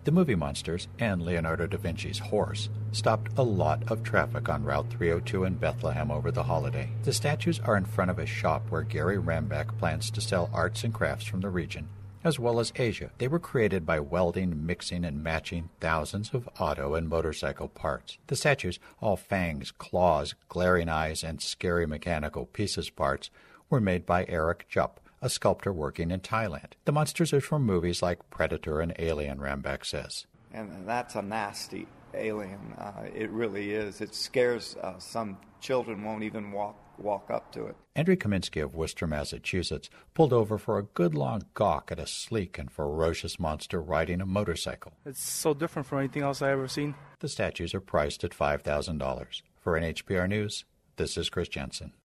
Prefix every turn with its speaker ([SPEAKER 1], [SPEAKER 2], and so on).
[SPEAKER 1] The movie monsters and Leonardo da Vinci's horse stopped a lot of traffic on Route 302 in Bethlehem over the holiday. The statues are in front of a shop where Gary Rambeck plans to sell arts and crafts from the region, as well as Asia. They were created by welding, mixing, and matching thousands of auto and motorcycle parts. The statues, all fangs, claws, glaring eyes, and scary mechanical pieces parts, were made by Eric Jupp, a sculptor working in Thailand. The monsters are from movies like Predator and Alien, Rambeck says.
[SPEAKER 2] And that's a nasty alien. It really is. It scares some children won't even walk up to it.
[SPEAKER 1] Andrew Kaminsky of Worcester, Massachusetts, pulled over for a good long gawk at a sleek and ferocious monster riding a motorcycle.
[SPEAKER 3] It's so different from anything else I've ever seen.
[SPEAKER 1] The statues are priced at $5,000. For NHPR News, this is Chris Jensen.